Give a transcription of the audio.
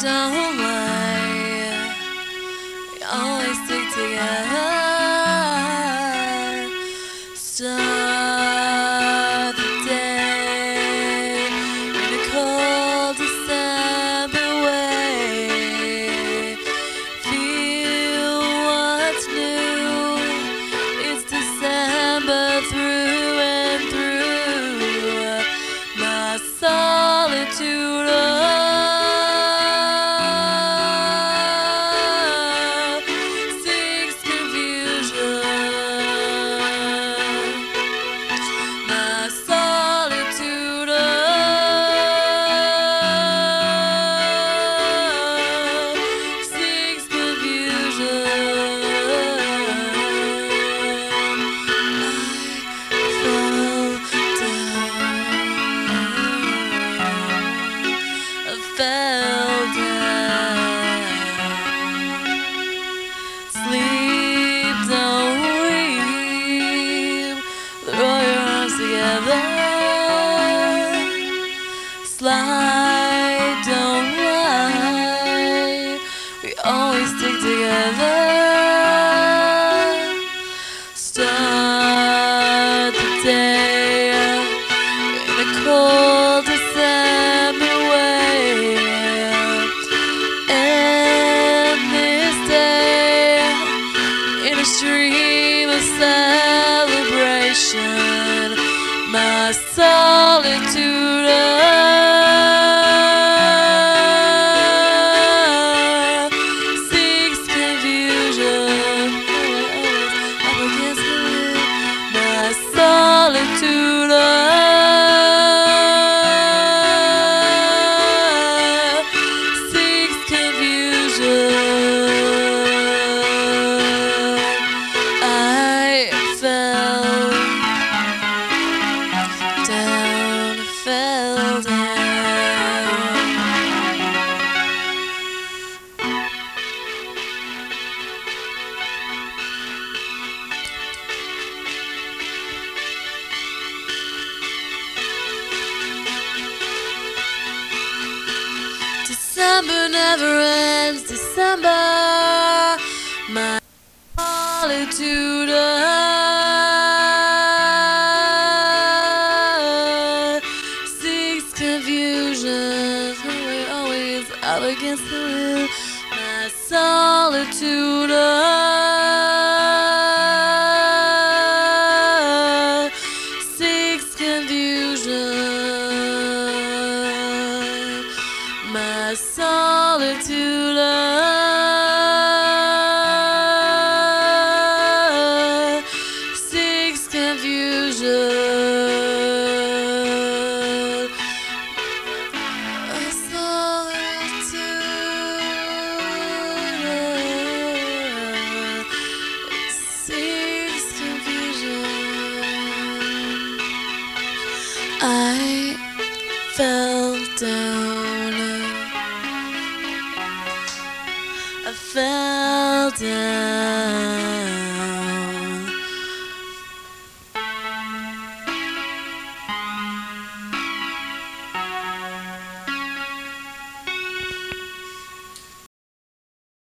don't lie, we always stick together. Start the day in a cold December way. Feel what's new. It's December through and through. My solitude. Fell down. Sleep, don't weep. Throw your arms together. Slide, don't lie. We always stick together. Start the day in a cold December way. Stream of celebration, my solitude seeks confusion. Up against the wind, my solitude seeks confusion. December never ends, December, my solitude seeks confusion. We're always up against the wind, my solitude seeks confusion. My solitude seeks confusion. My solitude seeks confusion. I fell down. I fell down.